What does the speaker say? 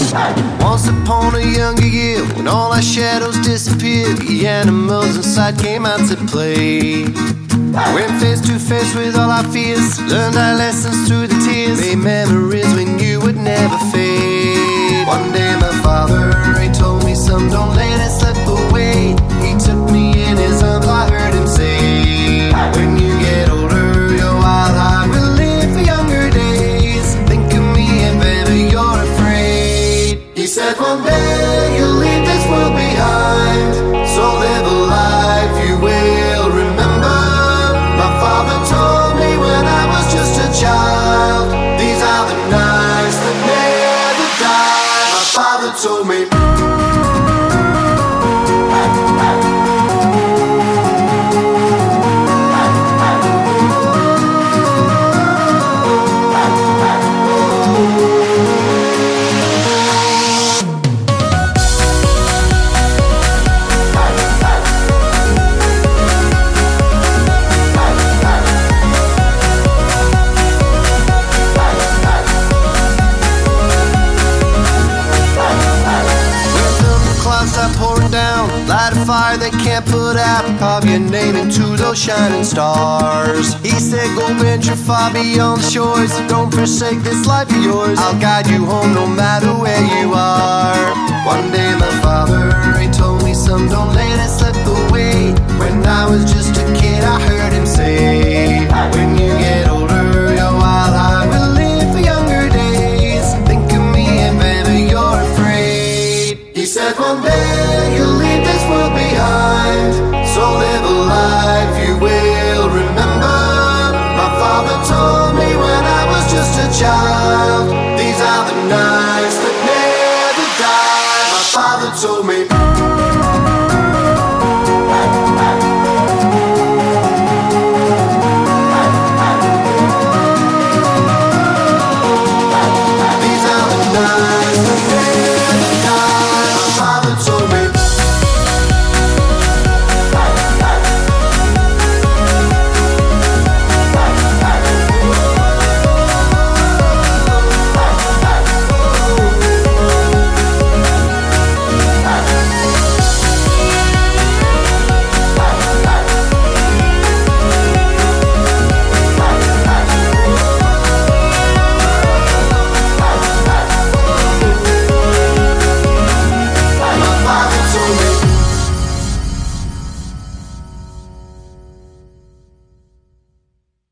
Once upon a younger year, when all our shadows disappeared, the animals inside came out to play. Went face to face with all our fears, learned our lessons through the tears, made memories we knew would never fade. One day my father, he told me, son, don't let it slip away. He took me in his arms, I heard him say, when you get older, your wild heart will live for younger days. Think of me if ever you're afraid. He said one day you'll leave this world behind, so live a life you will remember. My father told me when I was just a child, these are the nights that never die. My father told me. Pouring down, light a fire they can't put out, carve your name into those shining stars. He said go venture far beyond the shores, don't forsake this life of yours, I'll guide you home no matter where you are. One day my father, he told me, son, don't let it slip away. When I was just a kid I heard him say, when